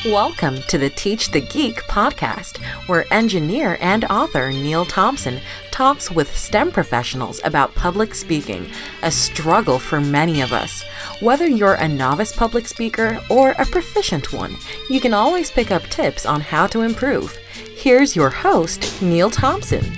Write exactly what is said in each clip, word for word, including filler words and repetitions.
Welcome to the Teach the Geek podcast, where engineer and author Neil Thompson talks with STEM professionals about public speaking, a struggle for many of us. Whether you're a novice public speaker or a proficient one, you can always pick up tips on how to improve. Here's your host, Neil Thompson.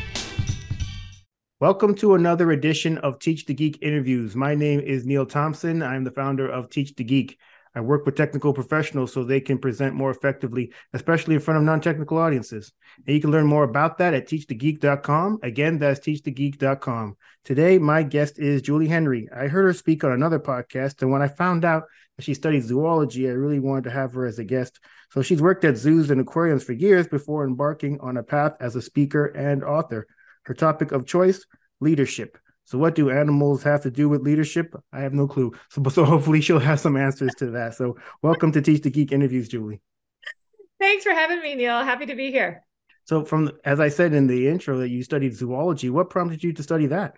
Welcome to another edition of Teach the Geek interviews. My name is Neil Thompson. I'm the founder of Teach the Geek. I work with technical professionals so they can present more effectively, especially in front of non-technical audiences. And you can learn more about that at teach the geek dot com. Again, that's teach the geek dot com. Today, my guest is Julie Henry. I heard her speak on another podcast, and when I found out that she studied zoology, I really wanted to have her as a guest. So she's worked at zoos and aquariums for years before embarking on a path as a speaker and author. Her topic of choice, leadership. So what do animals have to do with leadership? I have no clue. So, so hopefully she'll have some answers to that. So welcome to Teach the Geek interviews, Julie. Thanks for having me, Neil. Happy to be here. So from, as I said in the intro, that you studied zoology. What prompted you to study that?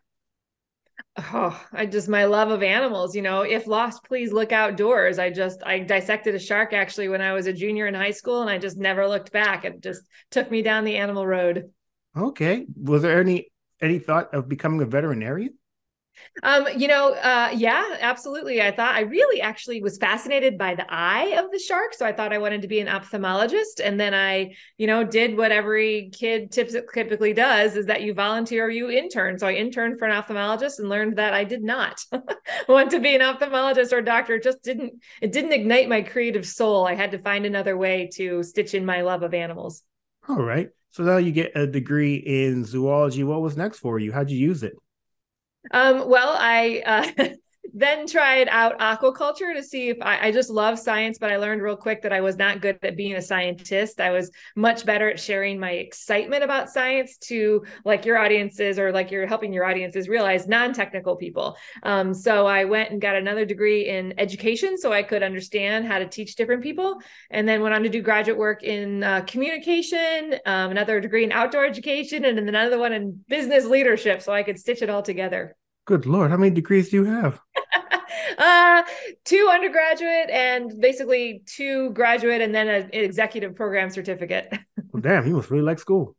Oh, I just, my love of animals, you know, if lost, please look outdoors. I just, I dissected a shark actually when I was a junior in high school, and I just never looked back. It just took me down the animal road. Okay. Was there any Any thought of becoming a veterinarian? Um, you know, uh, yeah, absolutely. I thought I really actually was fascinated by the eye of the shark. So I thought I wanted to be an ophthalmologist. And then I, you know, did what every kid typically does, is that you volunteer or you intern. So I interned for an ophthalmologist and learned that I did not want to be an ophthalmologist or doctor. It just didn't, it didn't ignite my creative soul. I had to find another way to stitch in my love of animals. All right. So now you get a degree in zoology. What was next for you? How'd you use it? Um, well, I uh, then tried out aquaculture to see if I, I just love science, but I learned real quick that I was not good at being a scientist. I was much better at sharing my excitement about science to like your audiences, or like you're helping your audiences realize non-technical people. Um, so I went and got another degree in education so I could understand how to teach different people. And then went on to do graduate work in uh, communication, um, another degree in outdoor education, and then another one in business leadership so I could stitch it all together. Good Lord. How many degrees do you have? uh, two undergraduate and basically two graduate, and then an executive program certificate. Well, damn, you must really like school.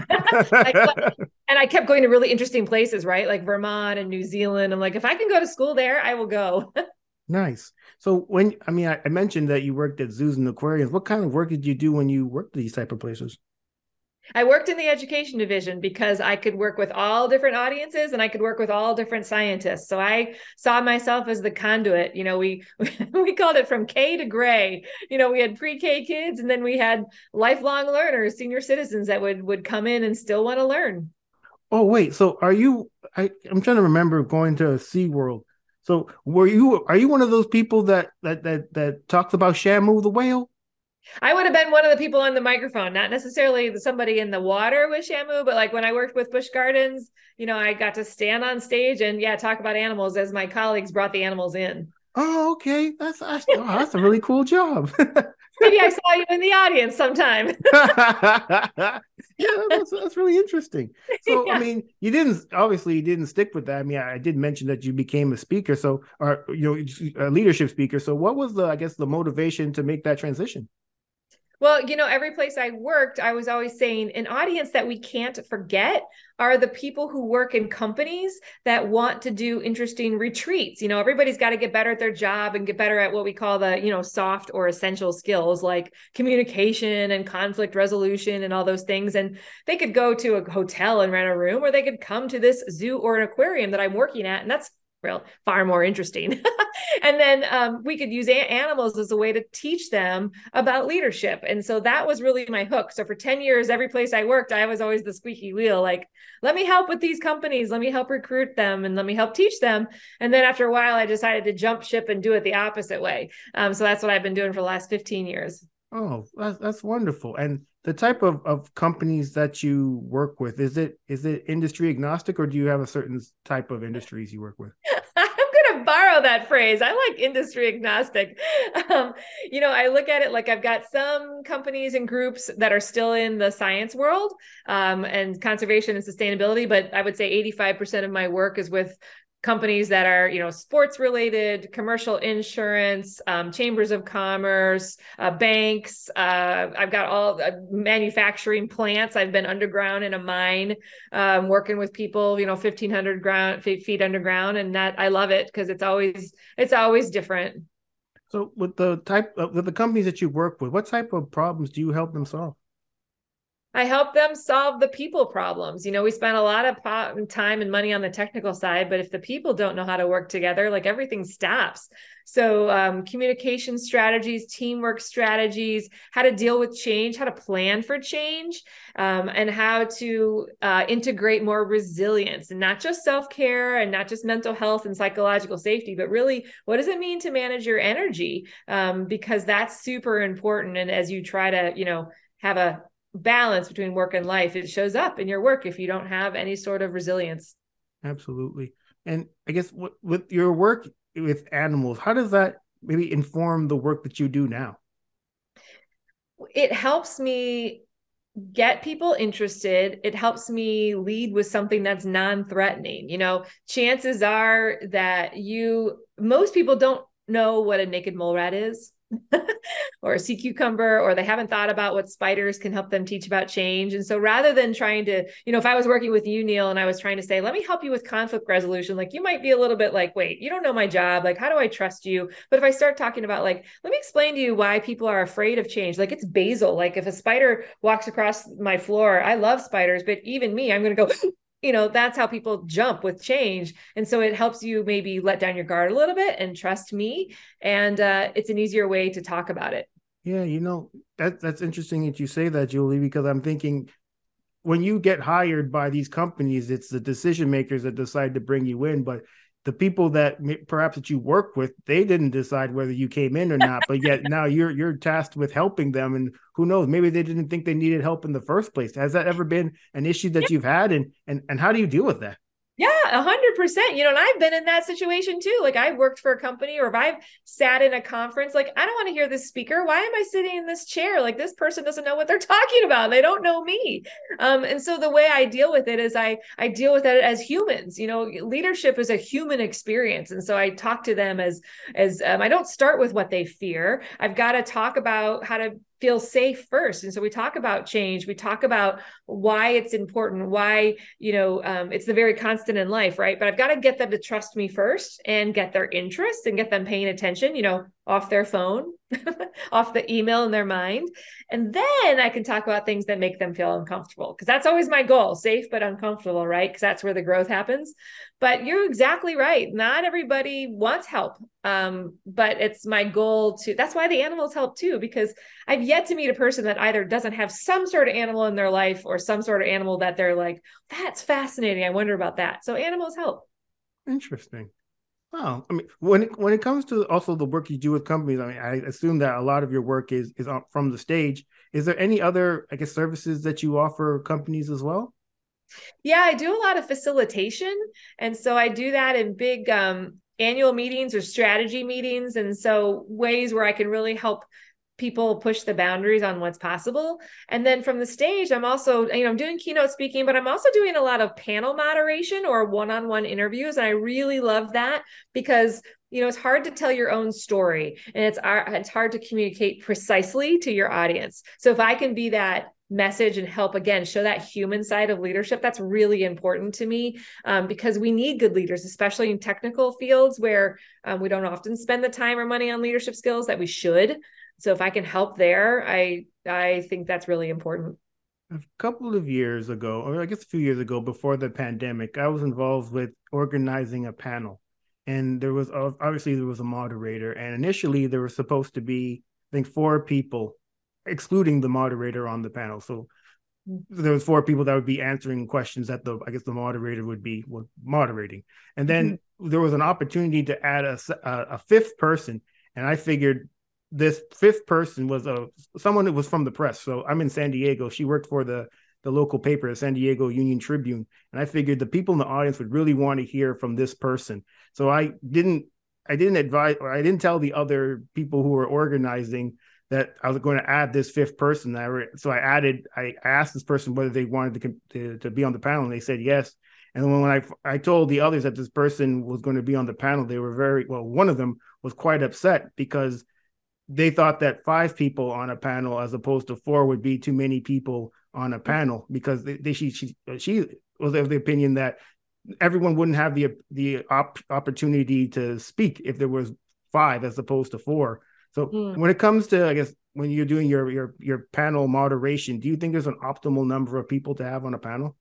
I, and I kept going to really interesting places, right? Like Vermont and New Zealand. I'm like, if I can go to school there, I will go. Nice. So when, I mean, I, I mentioned that you worked at zoos and aquariums. What kind of work did you do when you worked at these type of places? I worked in the education division because I could work with all different audiences and I could work with all different scientists. So I saw myself as the conduit. You know, we we called it from K to gray. You know, we had pre-K kids, and then we had lifelong learners, senior citizens that would would come in and still want to learn. Oh, wait. So are you, I, I'm trying to remember going to SeaWorld. So were you, are you one of those people that that that that talks about Shamu the whale? I would have been one of the people on the microphone, not necessarily somebody in the water with Shamu, but like when I worked with Busch Gardens, you know, I got to stand on stage and yeah, talk about animals as my colleagues brought the animals in. Oh, okay. That's that's, oh, that's a really cool job. Maybe I saw you in the audience sometime. Yeah, that's, that's really interesting. So, yeah. I mean, you didn't, obviously you didn't stick with that. I mean, I, I did mention that you became a speaker, so, or, you know, a leadership speaker. So what was the, I guess, the motivation to make that transition? Well, you know, every place I worked, I was always saying an audience that we can't forget are the people who work in companies that want to do interesting retreats. You know, everybody's got to get better at their job and get better at what we call the, you know, soft or essential skills like communication and conflict resolution and all those things. And they could go to a hotel and rent a room, or they could come to this zoo or an aquarium that I'm working at. And that's real far more interesting. And then um, we could use a- animals as a way to teach them about leadership. And so that was really my hook. So for ten years, every place I worked, I was always the squeaky wheel. Like, let me help with these companies. Let me help recruit them and let me help teach them. And then after a while, I decided to jump ship and do it the opposite way. Um, so that's what I've been doing for the last fifteen years. Oh, that's, that's wonderful. And the type of, of companies that you work with, is it is it industry agnostic, or do you have a certain type of industries you work with? I'm going to borrow that phrase. I like industry agnostic. Um, you know, I look at it like I've got some companies and groups that are still in the science world um, and conservation and sustainability, but I would say eighty-five percent of my work is with companies that are, you know, sports related, commercial insurance, um, chambers of commerce, uh, banks. Uh, I've got all uh, manufacturing plants. I've been underground in a mine, um, working with people, you know, fifteen hundred ground feet underground. And that I love it because it's always, it's always different. So with the type of with the companies that you work with, what type of problems do you help them solve? I help them solve the people problems. You know, we spend a lot of po- time and money on the technical side, but if the people don't know how to work together, like everything stops. So um, communication strategies, teamwork strategies, how to deal with change, how to plan for change, um, and how to uh, integrate more resilience, and not just self-care and not just mental health and psychological safety, but really what does it mean to manage your energy? Um, because that's super important. And as you try to, you know, have a balance between work and life, it shows up in your work if you don't have any sort of resilience. Absolutely. And I guess w- with your work with animals, how does that maybe inform the work that you do now? It helps me get people interested. It helps me lead with something that's non-threatening. You know, chances are that you, most people don't know what a naked mole rat is. Or a sea cucumber, or they haven't thought about what spiders can help them teach about change. And so rather than trying to, you know, if I was working with you, Neil, and I was trying to say, let me help you with conflict resolution, like you might be a little bit like, wait, you don't know my job. Like, how do I trust you? But if I start talking about like, let me explain to you why people are afraid of change. Like it's basal. Like if a spider walks across my floor, I love spiders, but even me, I'm going to go, you know, that's how people jump with change. And so it helps you maybe let down your guard a little bit and trust me. And uh, it's an easier way to talk about it. Yeah, you know, that that's interesting that you say that, Julie, because I'm thinking when you get hired by these companies, it's the decision makers that decide to bring you in, but the people that perhaps that you work with, they didn't decide whether you came in or not, but yet now you're you're tasked with helping them, and who knows, maybe they didn't think they needed help in the first place. Has that ever been an issue that you've had, and and and how do you deal with that? Yeah, a hundred percent. You know, and I've been in that situation too. Like I've worked for a company, or if I've sat in a conference, like I don't want to hear this speaker. Why am I sitting in this chair? Like this person doesn't know what they're talking about. They don't know me. Um, and so the way I deal with it is I I deal with it as humans. You know, leadership is a human experience, and so I talk to them as as um, I don't start with what they fear. I've got to talk about how to feel safe first. And so we talk about change. We talk about why it's important, why, you know, um, it's the very constant in life, right? But I've got to get them to trust me first and get their interest and get them paying attention, you know, off their phone, off the email in their mind. And then I can talk about things that make them feel uncomfortable, because that's always my goal, safe but uncomfortable, right? Because that's where the growth happens. But you're exactly right. Not everybody wants help. Um, but it's my goal to, that's why the animals help too, because I've yet to meet a person that either doesn't have some sort of animal in their life or some sort of animal that they're like, that's fascinating. I wonder about that. So animals help. Interesting. Wow. I mean, when it, when it comes to also the work you do with companies, I mean, I assume that a lot of your work is is from the stage. Is there any other, I guess, services that you offer companies as well? Yeah, I do a lot of facilitation. And so I do that in big um, annual meetings or strategy meetings. And so ways where I can really help people push the boundaries on what's possible. And then from the stage, I'm also, you know, I'm doing keynote speaking, but I'm also doing a lot of panel moderation or one-on-one interviews. And I really love that because, you know, it's hard to tell your own story, and it's, it's hard to communicate precisely to your audience. So if I can be that message and help, again, show that human side of leadership, that's really important to me, um, because we need good leaders, especially in technical fields where um, we don't often spend the time or money on leadership skills that we should. So if I can help there, I I think that's really important. A couple of years ago, or I guess a few years ago, before the pandemic, I was involved with organizing a panel. And there was, obviously there was a moderator. And initially there was supposed to be, I think, four people, excluding the moderator, on the panel. So there was four people that would be answering questions that the, I guess the moderator would be well, moderating. And then mm-hmm. there was an opportunity to add a, a, a fifth person. And I figured, this fifth person was a someone that was from the press. So I'm in San Diego. She worked for the, the local paper, the San Diego Union Tribune. And I figured the people in the audience would really want to hear from this person. So I didn't, I didn't advise, or I didn't tell the other people who were organizing that I was going to add this fifth person. I re, so I added, I asked this person whether they wanted to, to, to be on the panel, and they said yes. And when I I told the others that this person was going to be on the panel, they were very well. One of them was quite upset because they thought that five people on a panel as opposed to four would be too many people on a panel, because they, they she she she was of the opinion that everyone wouldn't have the the op- opportunity to speak if there was five as opposed to four. So mm. when it comes to, I guess, when you're doing your your your panel moderation, do you think there's an optimal number of people to have on a panel?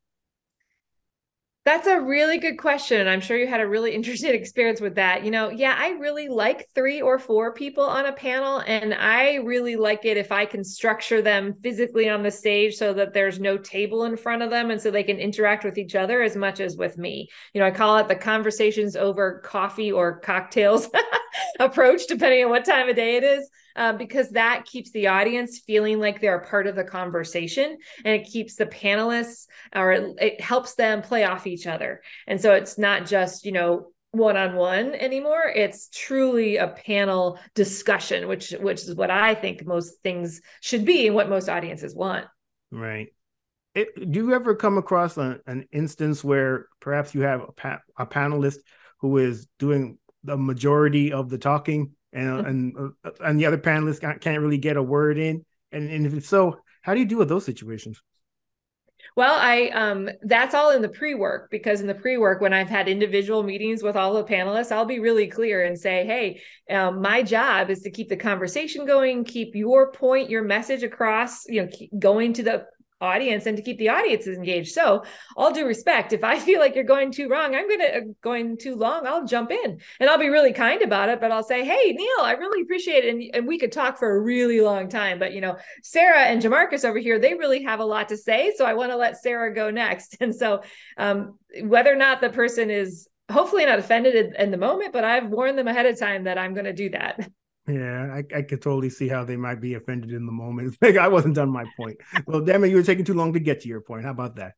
That's a really good question. And I'm sure you had a really interesting experience with that. You know, yeah, I really like three or four people on a panel. And I really like it if I can structure them physically on the stage so that there's no table in front of them. And so they can interact with each other as much as with me. You know, I call it the conversations over coffee or cocktails approach, depending on what time of day it is. Uh, because that keeps the audience feeling like they're a part of the conversation, and it keeps the panelists, or it, it helps them play off each other. And so it's not just, you know, one-on-one anymore. It's truly a panel discussion, which, which is what I think most things should be and what most audiences want. Right. It, do you ever come across a, an instance where perhaps you have a, pa- a panelist who is doing the majority of the talking, and and uh, and the other panelists can't, can't really get a word in? And, and if so, how do you deal with those situations? Well, I um that's all in the pre-work, because in the pre-work, when I've had individual meetings with all the panelists, I'll be really clear and say, hey, um, my job is to keep the conversation going, keep your point, your message across, you know, keep going to the audience, and to keep the audience engaged. So all due respect, if I feel like you're going too wrong, I'm going to uh, going too long, I'll jump in and I'll be really kind about it, but I'll say, hey, Neil, I really appreciate it. And, and we could talk for a really long time, but you know, Sarah and Jamarcus over here, they really have a lot to say. So I want to let Sarah go next. And so um, whether or not the person is hopefully not offended in, in the moment, but I've warned them ahead of time that I'm going to do that. Yeah, I, I could totally see how they might be offended in the moment. It's like, I wasn't done my point. Well, damn it, you were taking too long to get to your point. How about that?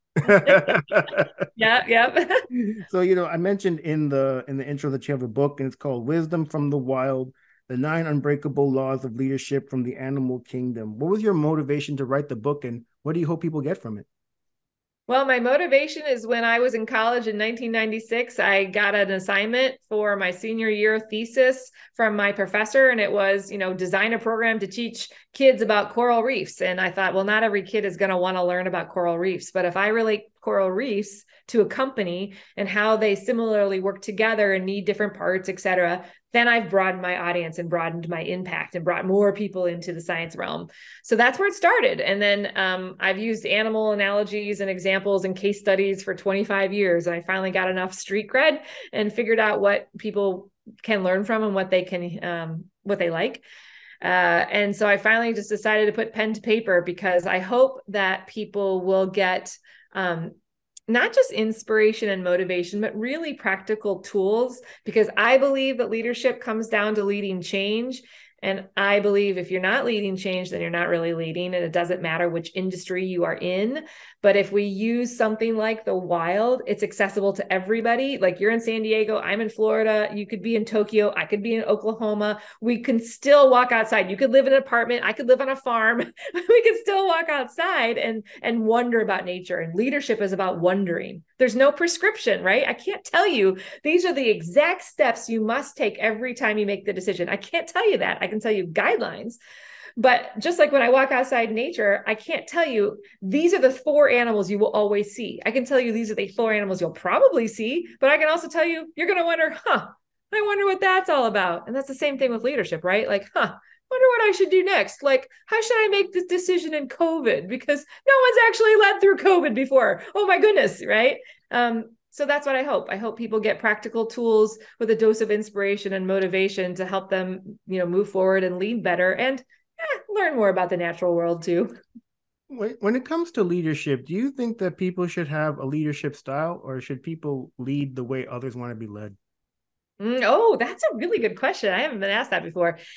yeah, yeah. So, you know, I mentioned in the in the intro that you have a book, and it's called Wisdom from the Wild: The Nine Unbreakable Laws of Leadership from the Animal Kingdom. What was your motivation to write the book, and what do you hope people get from it? Well, my motivation is when I was in college in nineteen ninety-six, I got an assignment for my senior year thesis from my professor, and it was, you know, design a program to teach kids about coral reefs. And I thought, well, not every kid is going to want to learn about coral reefs, but if I relate coral reefs to a company and how they similarly work together and need different parts, et cetera, then I've broadened my audience and broadened my impact and brought more people into the science realm. So that's where it started. And then um, I've used animal analogies and examples and case studies for twenty-five years. And I finally got enough street cred and figured out what people can learn from and what they can, um, what they like. Uh, and so I finally just decided to put pen to paper, because I hope that people will get um, not just inspiration and motivation, but really practical tools, because I believe that leadership comes down to leading change. And I believe if you're not leading change, then you're not really leading, and it doesn't matter which industry you are in. But if we use something like the wild, it's accessible to everybody. Like, you're in San Diego, I'm in Florida, you could be in Tokyo, I could be in Oklahoma. We can still walk outside. You could live in an apartment, I could live on a farm. We can still walk outside and, and wonder about nature. And leadership is about wondering. There's no prescription, right? I can't tell you these are the exact steps you must take every time you make the decision. I can't tell you that. I can tell you guidelines. But just like when I walk outside nature, I can't tell you these are the four animals you will always see. I can tell you these are the four animals you'll probably see, but I can also tell you, you're going to wonder, huh, I wonder what that's all about. And that's the same thing with leadership, right? Like, huh, wonder what I should do next. Like, how should I make this decision in COVID? Because no one's actually led through COVID before. Oh my goodness, right? Um, So that's what I hope. I hope people get practical tools with a dose of inspiration and motivation to help them, you know, move forward and lead better, and eh, learn more about the natural world too. When it comes to leadership, do you think that people should have a leadership style, or should people lead the way others want to be led? Mm, oh, that's a really good question. I haven't been asked that before.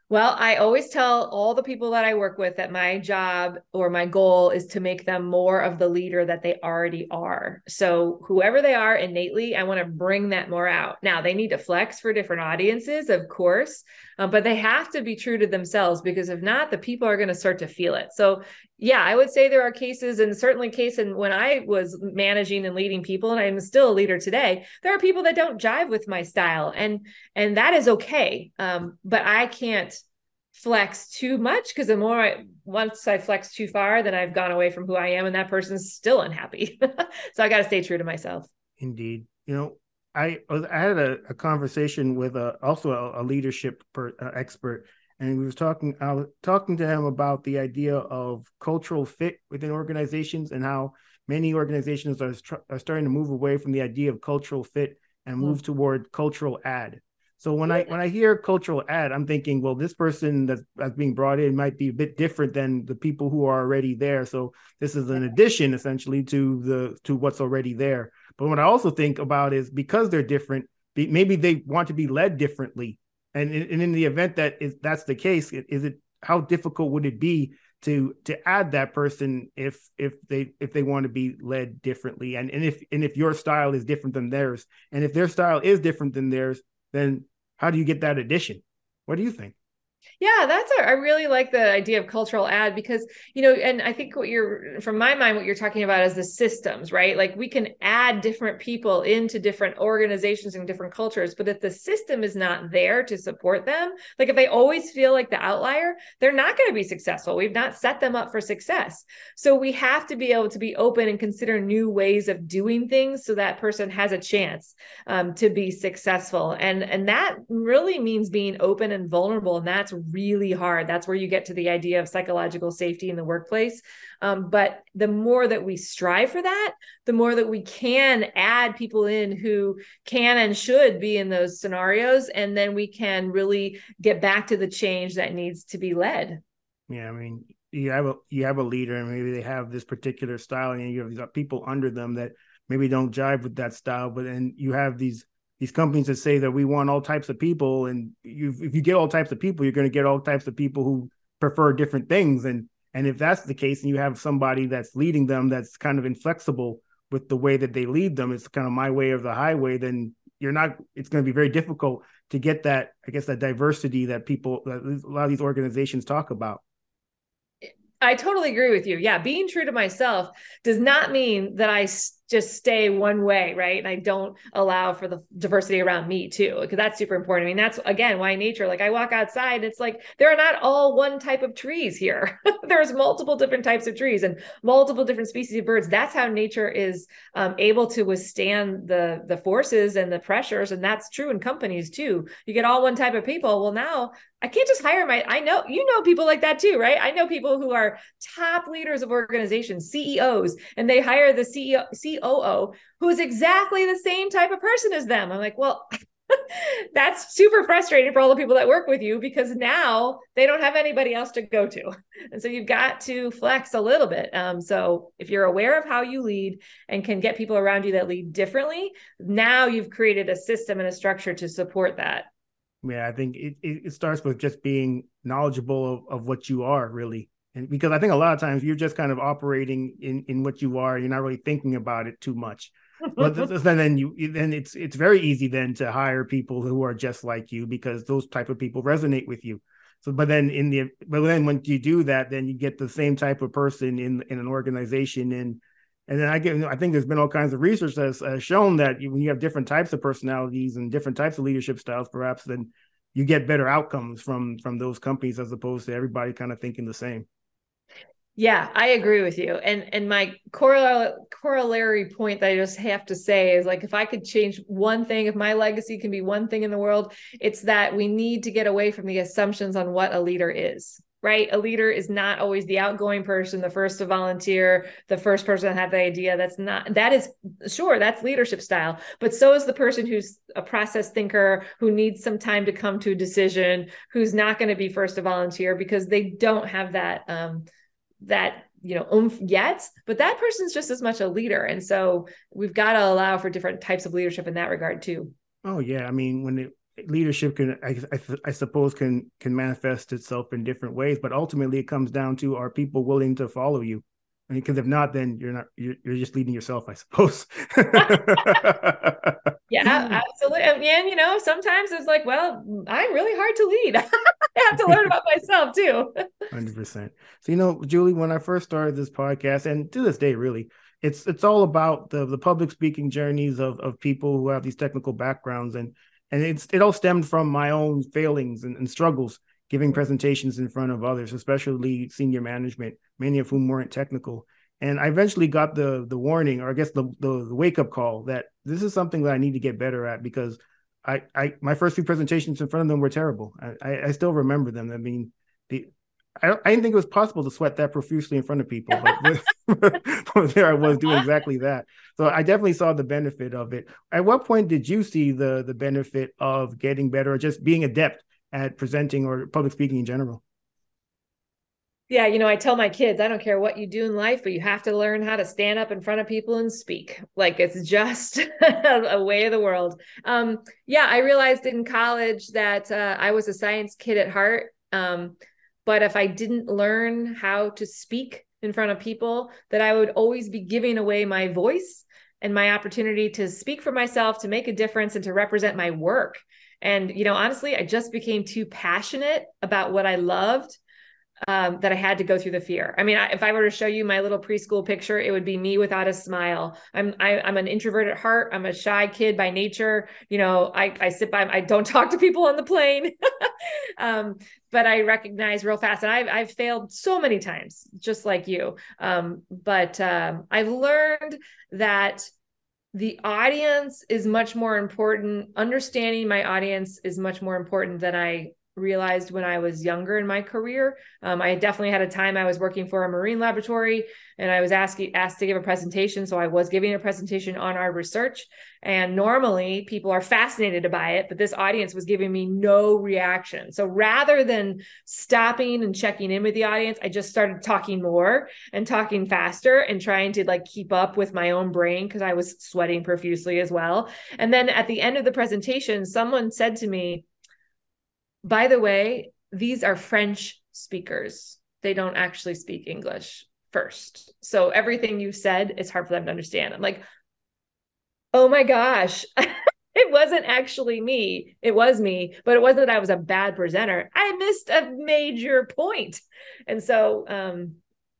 Well, I always tell all the people that I work with that my job or my goal is to make them more of the leader that they already are. So whoever they are innately, I want to bring that more out. Now, they need to flex for different audiences, of course, uh, but they have to be true to themselves, because if not, the people are going to start to feel it. So yeah, I would say there are cases, and certainly case in when I was managing and leading people, and I'm still a leader today, there are people that don't jive with my style, and and that is okay. Um, but I can't flex too much, because the more I, once I flex too far, then I've gone away from who I am, and that person's still unhappy. So I got to stay true to myself. Indeed. You know, I I had a, a conversation with a, also a, a leadership per, uh, expert, and we was talking I was talking to him about the idea of cultural fit within organizations, and how many organizations are, are starting to move away from the idea of cultural fit and move mm-hmm. toward cultural add. So when I when I hear cultural add, I'm thinking, well, this person that's, that's being brought in might be a bit different than the people who are already there. So this is an addition essentially to the to what's already there. But what I also think about is, because they're different, maybe they want to be led differently. And in, and in the event that is that's the case, is it how difficult would it be to to add that person if if they if they want to be led differently, and and if and if your style is different than theirs, and if their style is different than theirs, then how do you get that addition? What do you think? Yeah, that's a, I really like the idea of cultural add, because, you know, and I think what you're, from my mind, what you're talking about is the systems, right? Like we can add different people into different organizations and different cultures, but if the system is not there to support them, like if they always feel like the outlier, they're not going to be successful. We've not set them up for success. So we have to be able to be open and consider new ways of doing things so that person has a chance um, to be successful. And, and that really means being open and vulnerable. And that's really hard. That's where you get to the idea of psychological safety in the workplace. Um, but the more that we strive for that, the more that we can add people in who can and should be in those scenarios. And then we can really get back to the change that needs to be led. Yeah. I mean, you have a, you have a leader, and maybe they have this particular style, and you have these people under them that maybe don't jive with that style, but then you have these These companies that say that we want all types of people, and you, if you get all types of people, you're going to get all types of people who prefer different things. And and if that's the case, and you have somebody that's leading them that's kind of inflexible with the way that they lead them, it's kind of my way or the highway, then you're not. It's going to be very difficult to get that, I guess, that diversity that people, that a lot of these organizations talk about. I totally agree with you. Yeah, being true to myself does not mean that I just stay one way, right? And I don't allow for the diversity around me too, because that's super important. I mean, that's again why nature, like I walk outside, it's like there are not all one type of trees here. There's multiple different types of trees and multiple different species of birds. That's how nature is um, able to withstand the the forces and the pressures. And that's true in companies too. You get all one type of people. Well, now I can't just hire my, I know, you know, people like that too, right? I know people who are top leaders of organizations, C E Os, and they hire the C E O, C O O, who is exactly the same type of person as them. I'm like, well, that's super frustrating for all the people that work with you, because now they don't have anybody else to go to. And so you've got to flex a little bit. Um, so if you're aware of how you lead and can get people around you that lead differently, now you've created a system and a structure to support that. Yeah, I think it, it starts with just being knowledgeable of, of what you are really. And because I think a lot of times you're just kind of operating in, in what you are, you're not really thinking about it too much. But then you then it's it's very easy then to hire people who are just like you, because those type of people resonate with you. So, but then in the but then when you do that, then you get the same type of person in in an organization, and and then I get I think there's been all kinds of research that's uh, shown that when you have different types of personalities and different types of leadership styles, perhaps then you get better outcomes from from those companies, as opposed to everybody kind of thinking the same. Yeah, I agree with you. And and my coroll- corollary point that I just have to say is, like, if I could change one thing, if my legacy can be one thing in the world, it's that we need to get away from the assumptions on what a leader is, right? A leader is not always the outgoing person, the first to volunteer, the first person to have the idea. That's not, that is, sure, that's leadership style, but so is the person who's a process thinker, who needs some time to come to a decision, who's not going to be first to volunteer because they don't have that, um, that, you know, oomph yet, but that person's just as much a leader. And so we've got to allow for different types of leadership in that regard too. Oh yeah. I mean, when it, leadership can, I, I, I suppose, can can manifest itself in different ways, but ultimately it comes down to, are people willing to follow you? I mean, because if not, then you're not, you're, you're just leading yourself, I suppose. Yeah, absolutely. And, you know, sometimes it's like, well, I'm really hard to lead. I have to learn about myself too. one hundred percent. So, you know, Julie, when I first started this podcast, and to this day, really, it's it's all about the the public speaking journeys of of people who have these technical backgrounds, and and it's it all stemmed from my own failings and, and struggles giving presentations in front of others, especially senior management, many of whom weren't technical. And I eventually got the the warning, or I guess the the, the wake up call, that this is something that I need to get better at, because I, I my first few presentations in front of them were terrible. I, I still remember them. I mean, the I, I didn't think it was possible to sweat that profusely in front of people, but, but there I was doing exactly that. So I definitely saw the benefit of it. At what point did you see the the benefit of getting better, or just being adept at presenting or public speaking in general? Yeah, you know, I tell my kids, I don't care what you do in life, but you have to learn how to stand up in front of people and speak. Like, it's just a way of the world. Um, yeah, I realized in college that uh, I was a science kid at heart. Um, but if I didn't learn how to speak in front of people, that I would always be giving away my voice and my opportunity to speak for myself, to make a difference, and to represent my work. And, you know, honestly, I just became too passionate about what I loved, um, that I had to go through the fear. I mean, I, if I were to show you my little preschool picture, it would be me without a smile. I'm, I, I'm an introvert at heart. I'm a shy kid by nature. You know, I, I sit by, I don't talk to people on the plane, um, but I recognize real fast. And I've, I've failed so many times, just like you. Um, but, um, I've learned that the audience is much more important. Understanding my audience is much more important than I realized when I was younger in my career. Um, I definitely had a time I was working for a marine laboratory, and I was asking, asked to give a presentation. So I was giving a presentation on our research, and normally people are fascinated by it, but this audience was giving me no reaction. So rather than stopping and checking in with the audience, I just started talking more and talking faster and trying to like keep up with my own brain, because I was sweating profusely as well. And then at the end of the presentation, someone said to me, by the way, these are French speakers. They don't actually speak English first. So everything you said is hard for them to understand. I'm like, oh my gosh, it wasn't actually me. It was me, but it wasn't that I was a bad presenter. I missed a major point. And so um,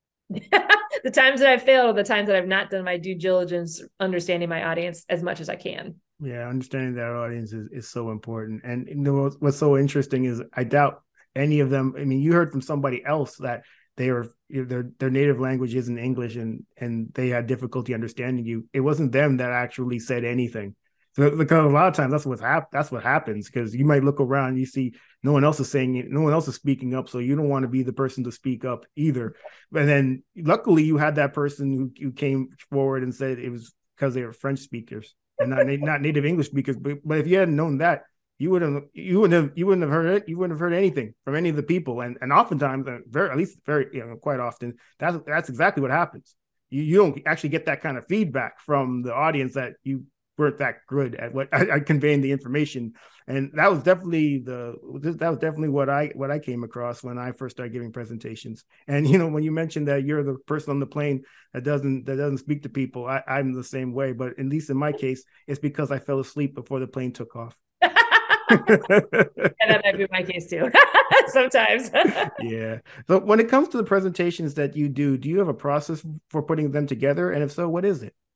the times that I've failed are the times that I've not done my due diligence, understanding my audience as much as I can. Yeah, understanding that audience is, is so important. And you know what's, what's so interesting is I doubt any of them. I mean, you heard from somebody else that they are their their native language isn't English, and and they had difficulty understanding you. It wasn't them that actually said anything. So because a lot of times that's what's hap- that's what happens, because you might look around and you see no one else is saying it, no one else is speaking up, so you don't want to be the person to speak up either. And then luckily you had that person who, who came forward and said it was because they were French speakers and not not native English speakers. But, but if you hadn't known that, you wouldn't you wouldn't have you wouldn't have heard it. You wouldn't have heard anything from any of the people. And and oftentimes, very at least very you know quite often, that's that's exactly what happens. You you don't actually get that kind of feedback from the audience that you weren't that good at what I, I conveying the information. And that was definitely the that was definitely what I what I came across when I first started giving presentations. And you know, when you mentioned that you're the person on the plane that doesn't that doesn't speak to people, I, I'm the same way. But at least in my case, it's because I fell asleep before the plane took off. Yeah, that might be my case too. Sometimes. Yeah. So when it comes to the presentations that you do, do you have a process for putting them together? And if so, what is it?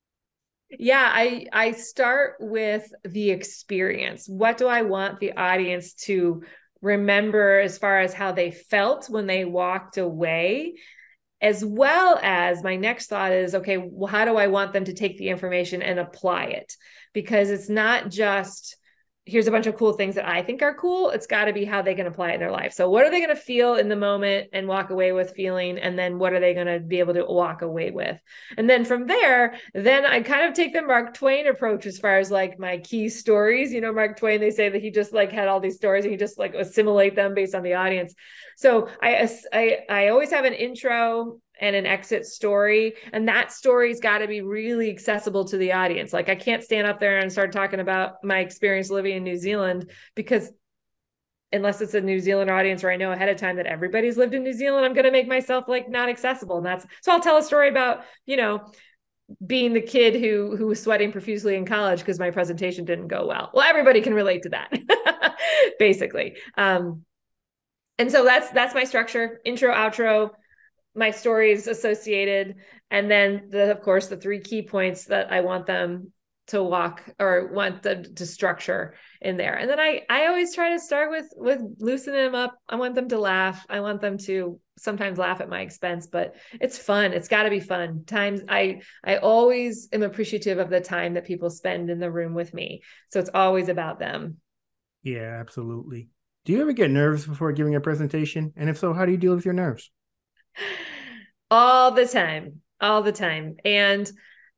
Yeah, I I start with the experience. What do I want the audience to remember as far as how they felt when they walked away? As well as my next thought is, okay, well, how do I want them to take the information and apply it? Because it's not just, here's a bunch of cool things that I think are cool. It's got to be how they can apply it in their life. So what are they going to feel in the moment and walk away with feeling? And then what are they going to be able to walk away with? And then from there, then I kind of take the Mark Twain approach as far as like my key stories. You know, Mark Twain, they say that he just like had all these stories and he just like assimilate them based on the audience. So I, I, I always have an intro and an exit story. And that story's got to be really accessible to the audience. Like I can't stand up there and start talking about my experience living in New Zealand, because unless it's a New Zealand audience where I know ahead of time that everybody's lived in New Zealand, I'm going to make myself like not accessible. And that's, so I'll tell a story about, you know, being the kid who, who was sweating profusely in college because my presentation didn't go well. Well, everybody can relate to that basically. Um, and so that's, that's my structure: intro, outro, my stories associated. And then the, of course, the three key points that I want them to walk or want them to structure in there. And then I, I always try to start with, with loosening them up. I want them to laugh. I want them to sometimes laugh at my expense, but it's fun. It's gotta be fun. Times I, I always am appreciative of the time that people spend in the room with me. So it's always about them. Yeah, absolutely. Do you ever get nervous before giving a presentation? And if so, how do you deal with your nerves? All the time, all the time. And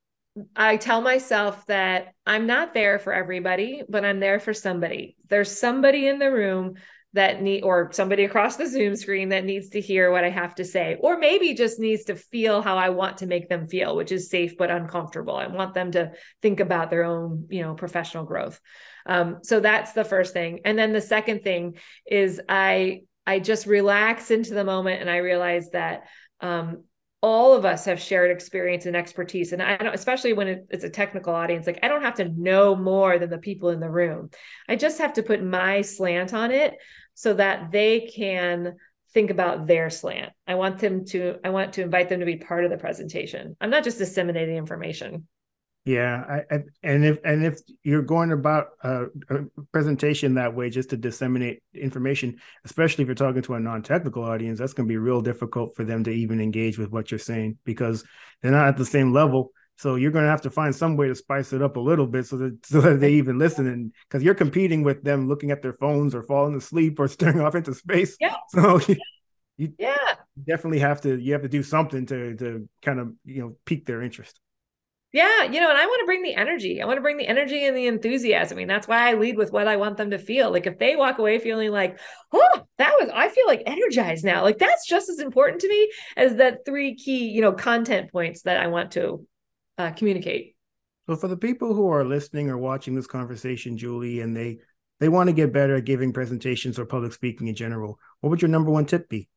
I tell myself that I'm not there for everybody, but I'm there for somebody. There's somebody in the room that need, or somebody across the Zoom screen that needs to hear what I have to say, or maybe just needs to feel how I want to make them feel, which is safe, but uncomfortable. I want them to think about their own, you know, professional growth. Um, so that's the first thing. And then the second thing is I, I just relax into the moment, and I realize that, um, all of us have shared experience and expertise. And I don't, especially when it, it's a technical audience, like I don't have to know more than the people in the room. I just have to put my slant on it so that they can think about their slant. I want them to, I want to invite them to be part of the presentation. I'm not just disseminating information. Yeah. I, I, and if, and if you're going about a, a presentation that way, just to disseminate information, especially if you're talking to a non-technical audience, that's going to be real difficult for them to even engage with what you're saying, because they're not at the same level. So you're going to have to find some way to spice it up a little bit so that, so that they even listen. And because you're competing with them looking at their phones or falling asleep or staring off into space. Yeah. So you, you yeah. definitely have to, you have to do something to, to kind of, you know, pique their interest. Yeah, you know, and I want to bring the energy. I want to bring the energy and the enthusiasm. I mean, that's why I lead with what I want them to feel. Like if they walk away feeling like, oh, that was, I feel like energized now. Like that's just as important to me as that three key, you know, content points that I want to uh, communicate. So for the people who are listening or watching this conversation, Julie, and they, they want to get better at giving presentations or public speaking in general, what would your number one tip be?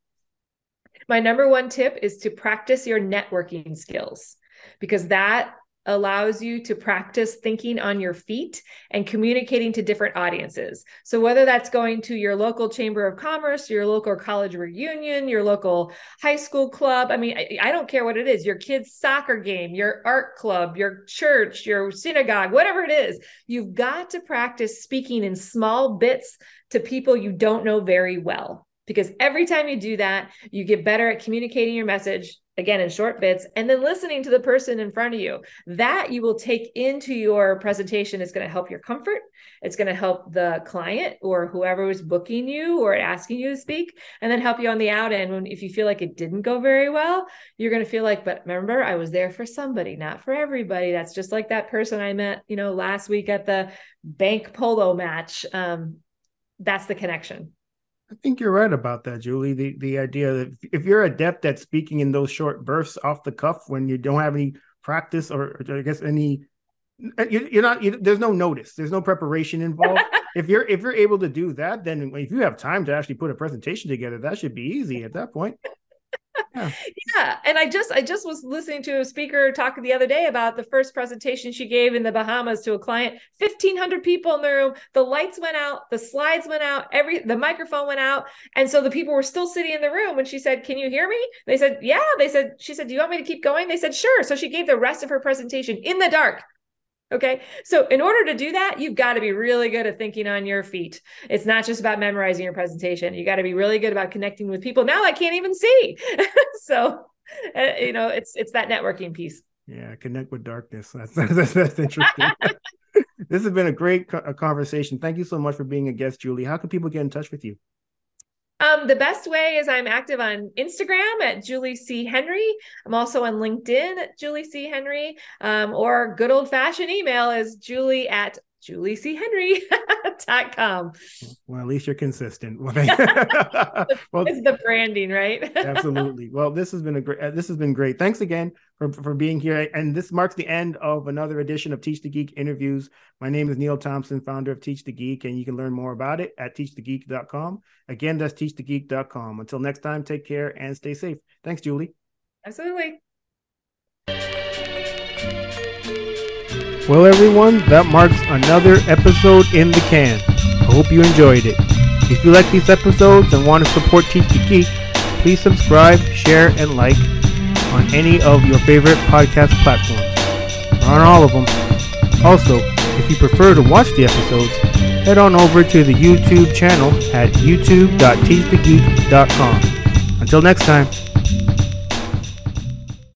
My number one tip is to practice your networking skills, because that allows you to practice thinking on your feet and communicating to different audiences. So whether that's going to your local chamber of commerce, your local college reunion, your local high school club, I mean, I, I don't care what it is, your kid's soccer game, your art club, your church, your synagogue, whatever it is, you've got to practice speaking in small bits to people you don't know very well. Because every time you do that, you get better at communicating your message, again, in short bits, and then listening to the person in front of you. That you will take into your presentation. It's going to help your comfort. It's going to help the client or whoever is booking you or asking you to speak, and then help you on the out end. When, if you feel like it didn't go very well, you're going to feel like, but remember, I was there for somebody, not for everybody. That's just like that person I met, you know, last week at the bank polo match. Um, that's the connection. I think you're right about that, Julie. The the idea that if you're adept at speaking in those short bursts off the cuff when you don't have any practice or, or I guess any, you, you're not. You, there's no notice. There's no preparation involved. if you're if you're able to do that, then if you have time to actually put a presentation together, that should be easy at that point. Yeah. yeah. And I just, I just was listening to a speaker talk the other day about the first presentation she gave in the Bahamas to a client, fifteen hundred people in the room, the lights went out, the slides went out, every, the microphone went out. And so the people were still sitting in the room when she said, can you hear me? They said, yeah. They said, she said, do you want me to keep going? They said, sure. So she gave the rest of her presentation in the dark. Okay. So in order to do that, you've got to be really good at thinking on your feet. It's not just about memorizing your presentation. You got to be really good about connecting with people. Now I can't even see. so, uh, you know, it's, it's that networking piece. Yeah. Connect with darkness. That's, that's, that's interesting. This has been a great co- conversation. Thank you so much for being a guest, Julie. How can people get in touch with you? Um, the best way is I'm active on Instagram at Julie C. Henry. I'm also on LinkedIn at Julie C. Henry, um, or good old fashioned email is Julie at Julie C. Henry dot com. Well, at least you're consistent. Well, it's the branding, right? Absolutely. Well, this has been a great. Uh, this has been great. Thanks again for for being here. And this marks the end of another edition of Teach the Geek interviews. My name is Neil Thompson, founder of Teach the Geek, and you can learn more about it at teach the geek dot com. Again, that's teach the geek dot com. Until next time, take care and stay safe. Thanks, Julie. Absolutely. Well, everyone, that marks another episode in the can. I hope you enjoyed it. If you like these episodes and want to support Teach the Geek, please subscribe, share, and like on any of your favorite podcast platforms. We're on all of them. Also, if you prefer to watch the episodes, head on over to the YouTube channel at youtube dot teach the geek dot com. Until next time.